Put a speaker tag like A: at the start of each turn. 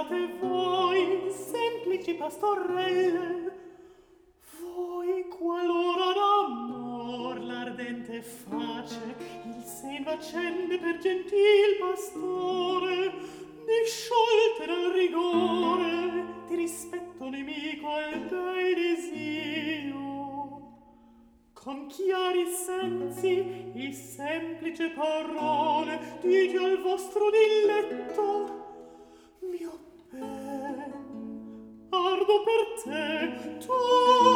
A: siate voi, semplici pastorelle, voi qualora d'amor l'ardente face, il seno accende per gentil pastore, disciolte dal rigore, di rispetto nemico al bei desio. Con chiari sensi e semplice parole dite al vostro diletto, mio ben, ardo per te, tu